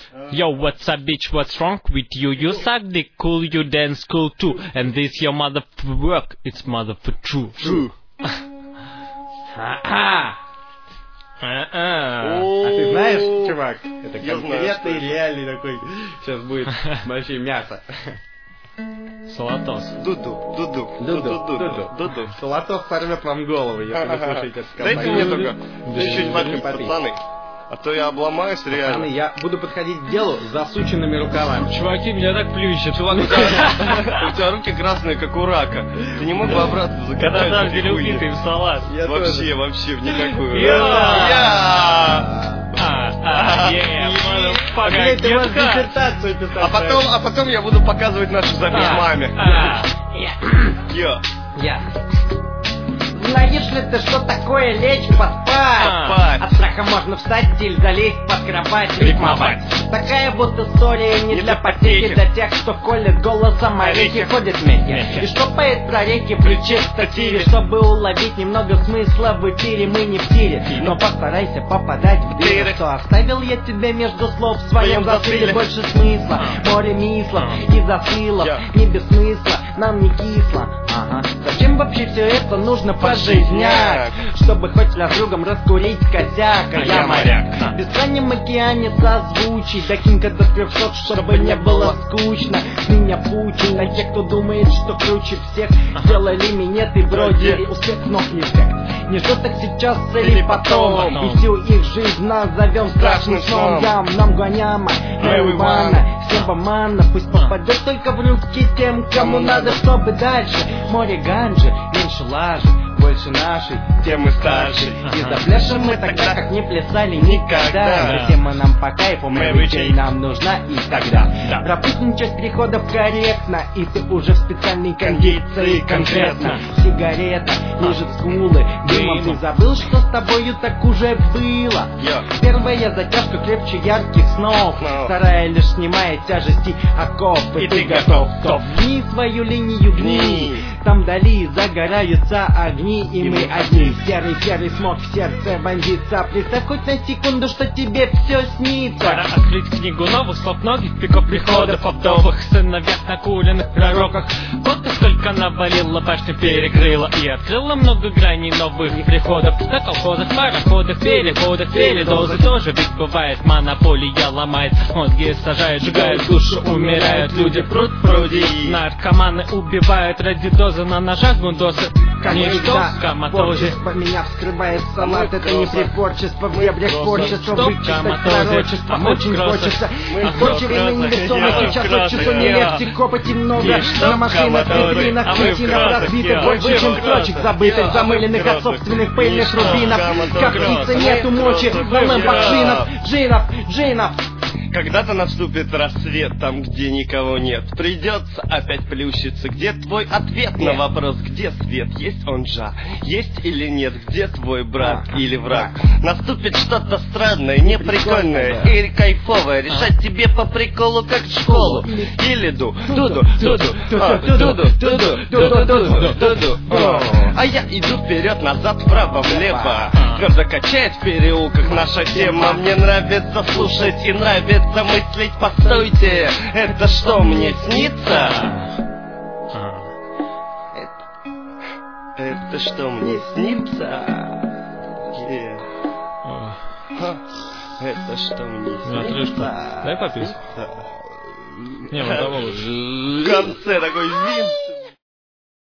Yo, what's up, bitch? What's wrong with you? You suck dick, cool, you dance cool too. And this your mother work, it's mother for true. True. А ты знаешь, чувак, это конкретный реальный такой. Сейчас будет вообще мясо. Салатос. Дуду. Салатос сорвет вам голову, если вы слушаете этот компанию. Дайте мне только чуть-чуть воды, пацаны. А то я обломаюсь реально. Пацаны, я буду подходить к делу с засученными рукавами. Чуваки, меня так плющит. Чувак, у тебя руки красные, как у рака. Ты не мог бы обратно закатать? Когда там делюбитый в салат. Вообще, в никакую. А потом я буду показывать нашу запись маме. Знаешь ли ты, что такое лечь поспать? От страха можно встать или залезть под кровать, рифмовать. Такая вот история не для потехи, для тех, кто колет голосом орехи, ходит вместе. И что поет про реки, включи статире, чтобы уловить немного смысла в эфире. Мы не в тире, но постарайся попадать в дыры. Что оставил я тебе между слов в своем засыле больше смысла. Море мислов и засылов, не без смысла, нам не кисло. Зачем вообще все это нужно пожизняк? Чтобы хоть с другом раскурить косяк. А я моряк в бескрайнем океане созвучий, докинь-ка до 300, чтобы не было скучно. Меня пучи на тех, кто думает, что круче всех. Сделали минет и бродили, успех ног не эффект. Не что так сейчас или потом. И всю их жизнь назовем страшным сном. Нам гоняма, marijuana, всем поманно. Пусть попадет только в руки тем, кому надо, чтобы дальше. Море ганжи, меньше лажи, больше нашей, тем мы старше. И запляшем мы тогда, как не плясали никогда. Тема нам по кайфу, Mary Jane нам нужна и тогда. Пропустим часть переходов корректно, и ты уже в специальной кондиции конкретно. Сигарета лежит скулы, дымом ты забыл, что с тобою так уже было. Первая затяжка крепче ярких снов, вторая лишь снимает тяжести окопы. И ты готов, гни свою линию, гни. Там вдали загораются огни, и мы одни. Серый смог в сердце вонзится. Представь хоть на секунду, что тебе все снится. Пора открыть книгу новых слов, многих пиков приходов о вдовах, сыновьях, накуренных пророках. Вот ты столько навалила, башню перекрыла и открыла много граней новых приходов. На колхозах, пароходах, переходах, передозы тоже ведь бывает. Монополия ломает мозги, сажает, сжигает душу, умирают люди пруд пруди. Наркоманы убивают ради дозы, на ножах гундосы. Конечно, коматозе. Меня вскрывает салат, это не притворчество, в дебрях творчество, вычитать пророчество, очень хочется. Испорченный невесомый, сейчас от часу не легче, копоти много. На машинах, витринах, картинах разбиты больше, чем строчек забытых, замыленных от собственных пыльных рубинов. Как птицы нету мочи, волнам бакшинов, джинов. Когда-то наступит рассвет там, где никого нет. Придется опять плющиться. Где твой ответ на вопрос, где свет? Есть он же? Есть или нет? Где твой брат или враг? Наступит что-то странное, неприкольное или кайфовое. Решать тебе по приколу, как в школу. Или дуду. А я иду вперед, назад, вправо, влево. Твердо качает в переулках наша тема. Мне нравится слушать и нравится мыслить. Постойте, это что, мне снится? Это что, мне снится? Это что, мне снится? Дай попить. Не, вон того. В конце такой винт.